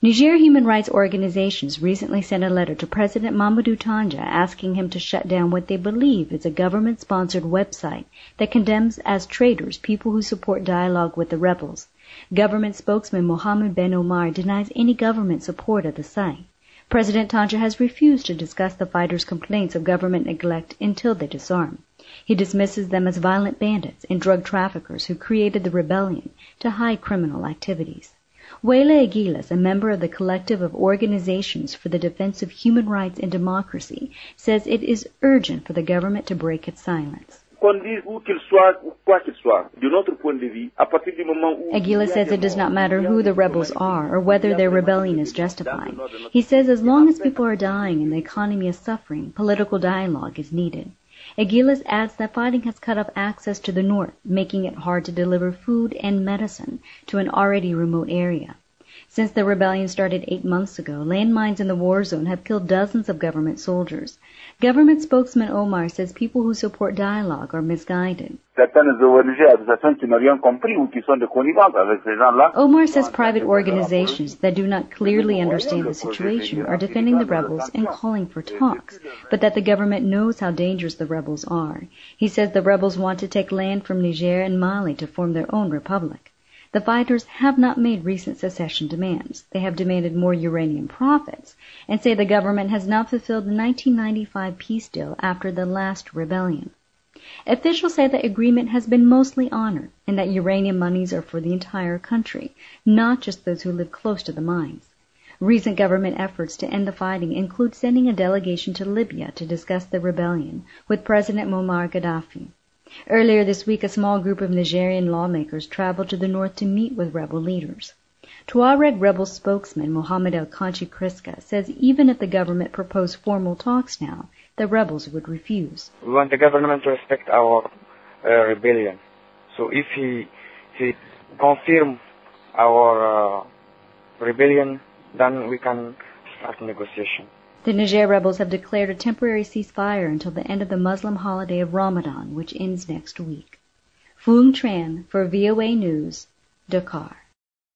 Niger human rights organizations recently sent a letter to President Mamadou Tanja asking him to shut down what they believe is a government-sponsored website that condemns as traitors people who support dialogue with the rebels. Government spokesman Mohamed Ben Omar denies any government support of the site. President Tanja has refused to discuss the fighters' complaints of government neglect until they disarm. He dismisses them as violent bandits and drug traffickers who created the rebellion to hide criminal activities. Wele Aguilas, a member of the Collective of Organizations for the Defense of Human Rights and Democracy, says it is urgent for the government to break its silence. Aguilas says it does not matter who the rebels are or whether their rebellion is justified. He says as long as people are dying and the economy is suffering, political dialogue is needed. Aguilas adds that fighting has cut off access to the north, making it hard to deliver food and medicine to an already remote area. Since the rebellion started 8 months ago, landmines in the war zone have killed dozens of government soldiers. Government spokesman Omar says people who support dialogue are misguided. Omar says private organizations that do not clearly understand the situation are defending the rebels and calling for talks, but that the government knows how dangerous the rebels are. He says the rebels want to take land from Niger and Mali to form their own republic. The fighters have not made recent secession demands. They have demanded more uranium profits and say the government has not fulfilled the 1995 peace deal after the last rebellion. Officials say the agreement has been mostly honored and that uranium monies are for the entire country, not just those who live close to the mines. Recent government efforts to end the fighting include sending a delegation to Libya to discuss the rebellion with President Muammar Gaddafi. Earlier this week, a small group of Nigerian lawmakers traveled to the north to meet with rebel leaders. Tuareg rebel spokesman Mohamed El Kanchi Kriska says even if the government proposed formal talks now, the rebels would refuse. We want the government to respect our rebellion. So if he confirm our rebellion, then we can start negotiation. The Niger rebels have declared a temporary ceasefire until the end of the Muslim holiday of Ramadan, which ends next week. Phuong Tran for VOA News, Dakar.